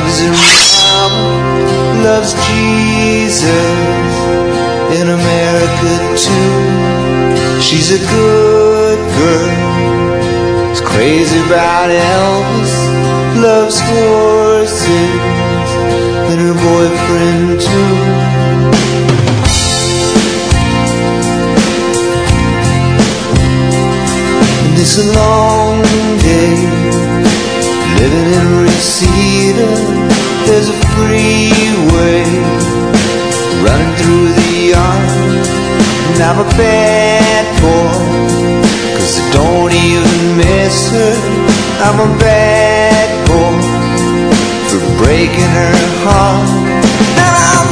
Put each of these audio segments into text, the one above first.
loves her mama, loves Jesus in America too. She's a good girl, is crazy about Elvis, loves horses and her boyfriend too. It's a long day living in Reseda. There's a freeway running through the yard, and I'm a bad boy, 'cause I don't even miss her. I'm a bad boy for breaking her heart. Now I'm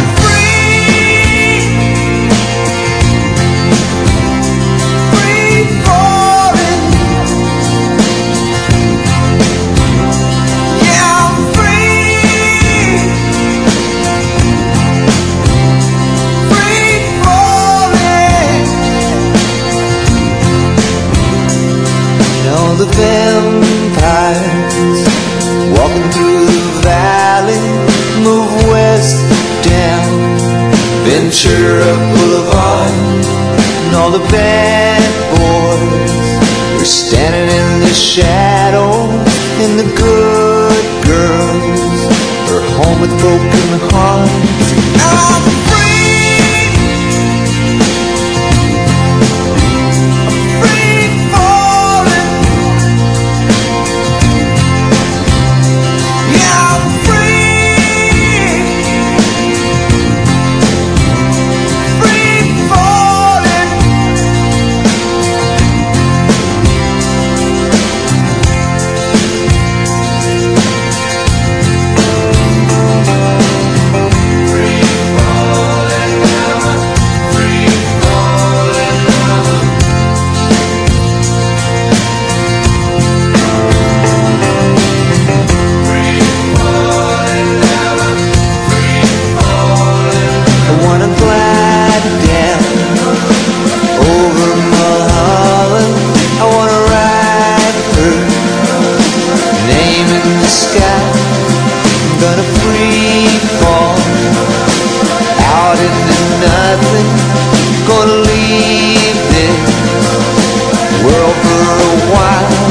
the vampires walking through the valley move west down Ventura Boulevard, and all the bad boys are standing in the shadow, and the good girls are home with broken hearts. I'm gonna leave this world for a while.